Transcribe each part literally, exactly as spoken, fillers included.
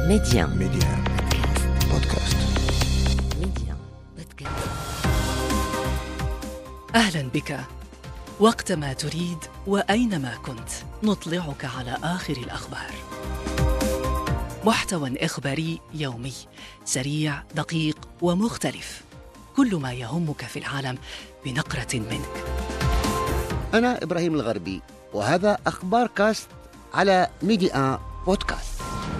ميديان ميديان بودكاست. ميديان بودكاست. أهلا بك وقتما تريد وأينما كنت، نطلعك على آخر الأخبار. محتوى إخباري يومي سريع دقيق ومختلف، كل ما يهمك في العالم بنقرة منك. أنا إبراهيم الغربي، وهذا أخبار كاست على ميديان بودكاست.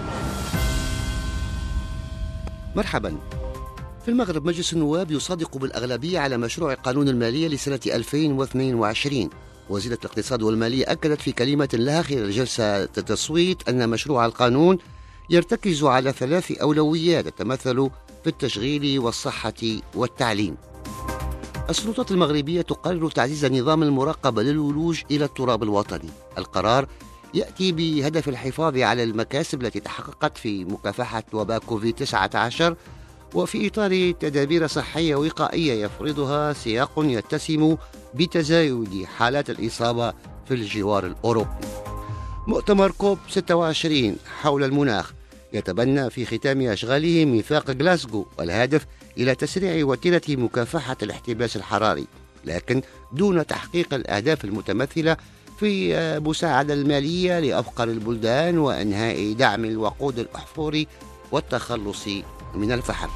مرحبا. في المغرب مجلس النواب يصادق بالأغلبية على مشروع قانون المالية لسنة ألفين واثنين وعشرين. وزيرة الاقتصاد والمالية أكدت في كلمة لها خلال جلسة التصويت أن مشروع القانون يرتكز على ثلاث أولويات تتمثل في التشغيل والصحة والتعليم. السلطات المغربية تقرر تعزيز نظام المراقبة للولوج إلى التراب الوطني. القرار يأتي بهدف الحفاظ على المكاسب التي تحققت في مكافحة وباء كوفيد تسعة عشر، وفي إطار تدابير صحية وقائية يفرضها سياق يتسم بتزايد حالات الإصابة في الجوار الأوروبي. مؤتمر كوب ستة وعشرين حول المناخ يتبنى في ختام أشغاله ميثاق غلاسكو، والهدف إلى تسريع وتيرة مكافحة الاحتباس الحراري، لكن دون تحقيق الأهداف المتمثلة في مساعدة المالية لأفقر البلدان وإنهاء دعم الوقود الأحفوري والتخلص من الفحم.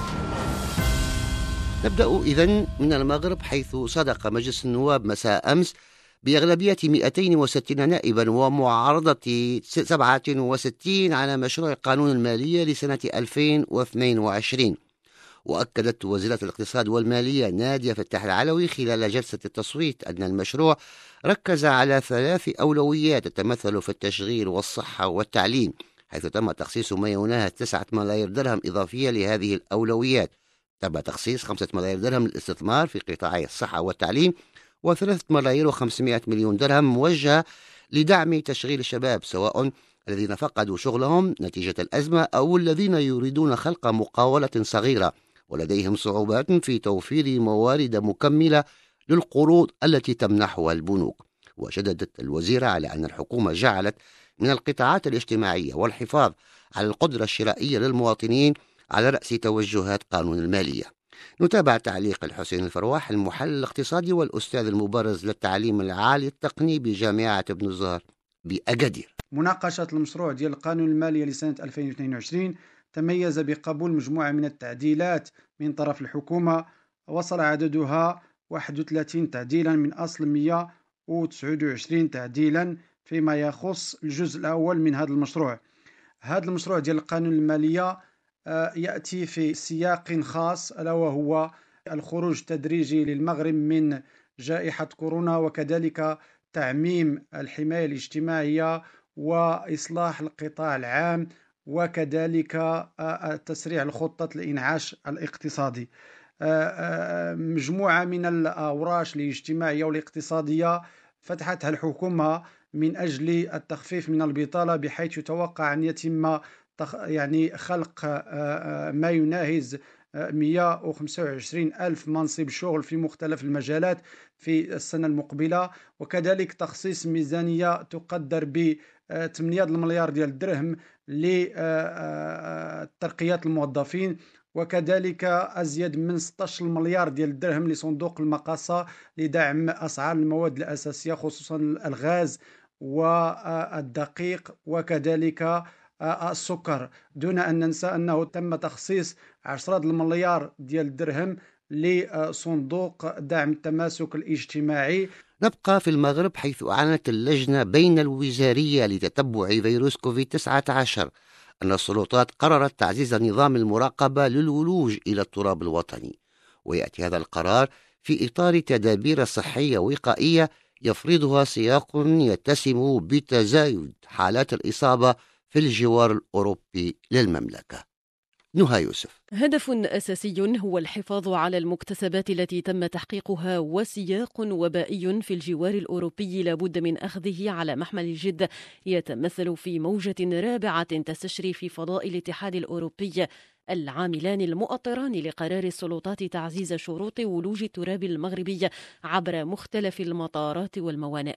نبدأ إذن من المغرب، حيث صدق مجلس النواب مساء أمس بأغلبية مئتين وستين نائبا ومعارضة سبعة وستين على مشروع قانون المالية لسنة ألفين واثنين وعشرين. وأكدت وزيرة الاقتصاد والمالية نادية فتاح العلوي خلال جلسة التصويت أن المشروع ركز على ثلاث أولويات تتمثل في التشغيل والصحة والتعليم، حيث تم تخصيص ما يناهز تسعة ملايير درهم إضافية لهذه الأولويات. تم تخصيص خمسة ملايير درهم للاستثمار في قطاعي الصحة والتعليم، وثلاثة ملايير وخمسمائة مليون درهم موجهة لدعم تشغيل الشباب، سواء الذين فقدوا شغلهم نتيجة الأزمة أو الذين يريدون خلق مقاولة صغيرة ولديهم صعوبات في توفير موارد مكملة للقروض التي تمنحها البنوك. وشددت الوزيرة على أن الحكومة جعلت من القطاعات الاجتماعية والحفاظ على القدرة الشرائية للمواطنين على رأس توجهات قانون المالية. نتابع تعليق الحسين الفرواح، المحلل الاقتصادي والأستاذ المبرز للتعليم العالي التقني بجامعة ابن الزهر بأكادير. مناقشة المشروع ديال القانون المالية لسنة ألفين واثنين وعشرين تميز بقبول مجموعة من التعديلات من طرف الحكومة، وصل عددها واحد وثلاثين تعديلا من أصل مئة وتسعة وعشرين تعديلا فيما يخص الجزء الأول من هذا المشروع. هذا المشروع ديال القانون المالية يأتي في سياق خاص، ألا وهو الخروج التدريجي للمغرب من جائحة كورونا، وكذلك تعميم الحماية الاجتماعية وإصلاح القطاع العام، وكذلك تسريع الخطة الإنعاش الاقتصادي. مجموعة من الأوراش الاجتماعية والاقتصادية فتحتها الحكومة من أجل التخفيف من البطالة، بحيث يتوقع أن يتم يعني خلق ما يناهز مئة وخمسة وعشرين ألف منصب شغل في مختلف المجالات في السنة المقبلة، وكذلك تخصيص ميزانية تقدر ب ثمانية مليار ديال الدرهم لترقيات الموظفين، وكذلك أزيد من ستة عشر مليار ديال الدرهم لصندوق المقاصة لدعم أسعار المواد الأساسية خصوصا الغاز والدقيق وكذلك السكر، دون أن ننسى أنه تم تخصيص عشرة المليار ديال الدرهم لصندوق دعم التماسك الاجتماعي. نبقى في المغرب، حيث أعلنت اللجنة بين الوزارية لتتبع فيروس كوفيد تسعة عشر أن السلطات قررت تعزيز نظام المراقبة للولوج إلى التراب الوطني. ويأتي هذا القرار في إطار تدابير صحية وقائية يفرضها سياق يتسم بتزايد حالات الإصابة في الجوار الأوروبي للمملكة. نهى يوسف. هدف أساسي هو الحفاظ على المكتسبات التي تم تحقيقها، وسياق وبائي في الجوار الأوروبي لابد من أخذه على محمل الجد، يتمثل في موجة رابعة تستشري في فضاء الاتحاد الأوروبي العاملان المؤطران لقرار السلطات تعزيز شروط ولوج التراب المغربي عبر مختلف المطارات والموانئ.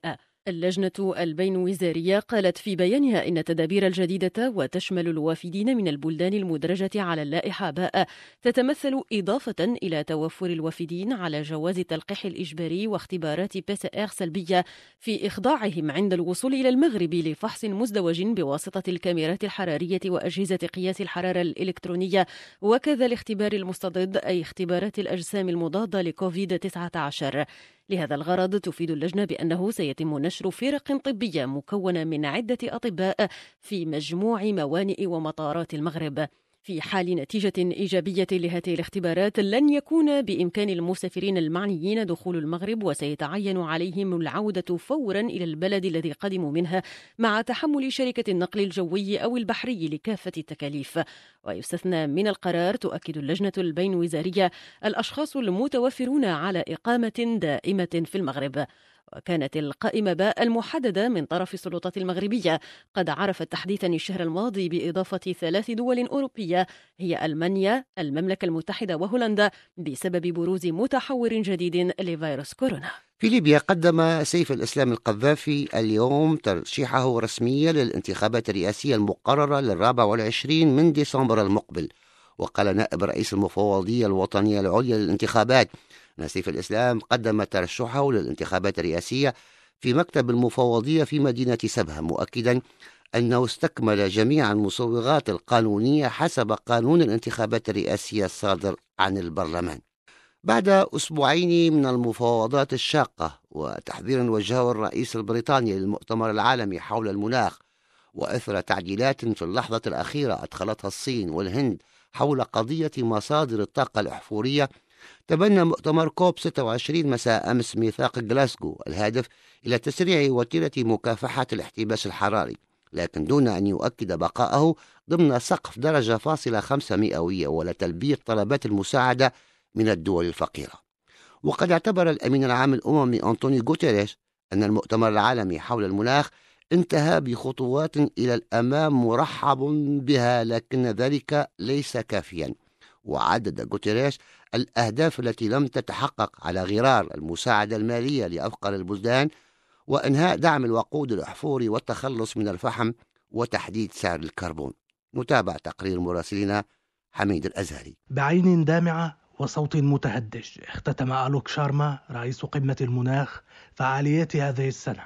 اللجنة البينوزارية قالت في بيانها إن التدابير الجديدة وتشمل الوافدين من البلدان المدرجة على اللائحة باء تتمثل إضافة إلى توفر الوافدين على جواز التلقيح الإجباري واختبارات بي سي آر سلبية في إخضاعهم عند الوصول إلى المغرب لفحص مزدوج بواسطة الكاميرات الحرارية وأجهزة قياس الحرارة الإلكترونية وكذا الاختبار المستضد أي اختبارات الأجسام المضادة لكوفيد تسعة عشر. لهذا الغرض تفيد اللجنة بأنه سيتم نشر فرق طبية مكونة من عدة أطباء في مجموع موانئ ومطارات المغرب. في حال نتيجة إيجابية لهذه الاختبارات لن يكون بإمكان المسافرين المعنيين دخول المغرب وسيتعين عليهم العودة فورا إلى البلد الذي قدموا منه مع تحمل شركة النقل الجوي أو البحري لكافة التكاليف. ويستثنى من القرار تؤكد اللجنة البينوزارية الأشخاص المتوفرون على إقامة دائمة في المغرب. وكانت القائمة باء المحددة من طرف السلطات المغربية قد عرفت تحديثا الشهر الماضي بإضافة ثلاث دول أوروبية هي ألمانيا، المملكة المتحدة وهولندا بسبب بروز متحور جديد لفيروس كورونا. في ليبيا قدم سيف الإسلام القذافي اليوم ترشيحه رسميا للانتخابات الرئاسية المقررة للرابع والعشرين من ديسمبر المقبل. وقال نائب رئيس المفوضية الوطنية العليا للانتخابات أن سيف الإسلام قدم ترشحه للانتخابات الرئاسية في مكتب المفوضية في مدينة سبها، مؤكدا أنه استكمل جميع المصوغات القانونية حسب قانون الانتخابات الرئاسية الصادر عن البرلمان. بعد أسبوعين من المفاوضات الشاقة وتحذير وجهه الرئيس البريطاني للمؤتمر العالمي حول المناخ، وأثر تعديلات في اللحظة الأخيرة أدخلتها الصين والهند حول قضية مصادر الطاقة الأحفورية، تبنى مؤتمر كوب ستة وعشرين مساء أمس ميثاق غلاسكو الهادف إلى تسريع وتيرة مكافحة الاحتباس الحراري، لكن دون أن يؤكد بقائه ضمن سقف درجة فاصلة خمسة مئوية ولا تلبية طلبات المساعدة من الدول الفقيرة. وقد اعتبر الأمين العام الأممي أنطوني غوتيريش أن المؤتمر العالمي حول المناخ انتهى بخطوات إلى الأمام مرحب بها، لكن ذلك ليس كافيا. وعدد غوتيريش الأهداف التي لم تتحقق على غرار المساعدة المالية لأفقر البلدان وإنهاء دعم الوقود الأحفوري والتخلص من الفحم وتحديد سعر الكربون. نتابع تقرير مراسلنا حميد الأزهري. بعين دامعة وصوت متهدج اختتم ألوك شارما رئيس قمة المناخ فعاليات هذه السنة.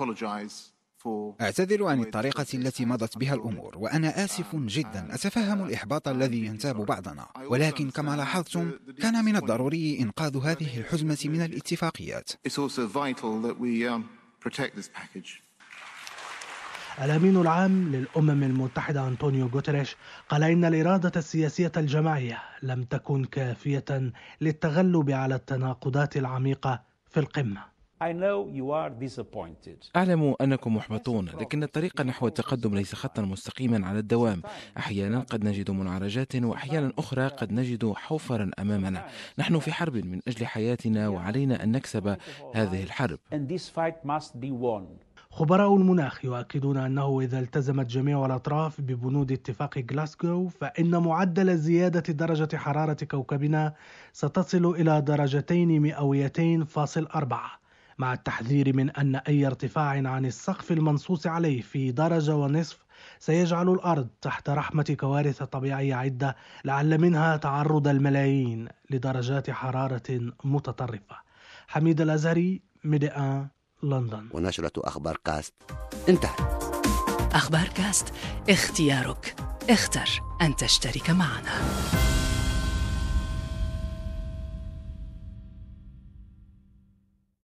أعتذر عن الطريقة التي مضت بها الأمور، وأنا آسف جدا. أتفهم الإحباط الذي ينتاب بعضنا، ولكن كما لاحظتم كان من الضروري إنقاذ هذه الحزمة من الاتفاقيات. الأمين العام للأمم المتحدة أنطونيو غوتيريش قال إن الإرادة السياسية الجماعية لم تكن كافية للتغلب على التناقضات العميقة في القمة. أعلم أنكم محبطون، لكن الطريق نحو التقدم ليس خطا مستقيما على الدوام. أحيانا قد نجد منعرجات، وأحيانا أخرى قد نجد حوفرا أمامنا. نحن في حرب من أجل حياتنا، وعلينا أن نكسب هذه الحرب. خبراء المناخ يؤكدون أنه إذا التزمت جميع الأطراف ببنود اتفاق غلاسكو فإن معدل زيادة درجة حرارة كوكبنا ستصل إلى درجتين مئويتين فاصل أربعة، مع التحذير من أن أي ارتفاع عن السقف المنصوص عليه في درجة ونصف سيجعل الأرض تحت رحمة كوارث طبيعية عدة، لعل منها تعرض الملايين لدرجات حرارة متطرفة. حميد الأزهري، ميديا، لندن. ونشرة أخبار كاست انتهت. أخبار كاست، اختيارك، اختر أن تشترك معنا.